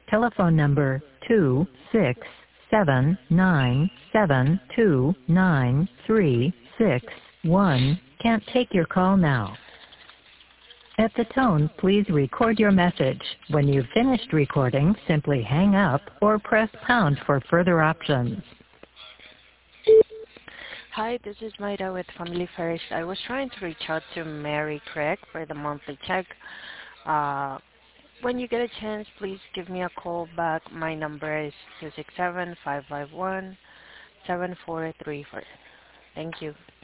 Telephone number 26797293661 can't take your call now. At the tone, please record your message. When you've finished recording, simply hang up or press pound for further options. Hi, this is Maida with Family First. I was trying to reach out to Mary Craig for the monthly check. When you get a chance, please give me a call back. My number is 267-551-7434. Thank you.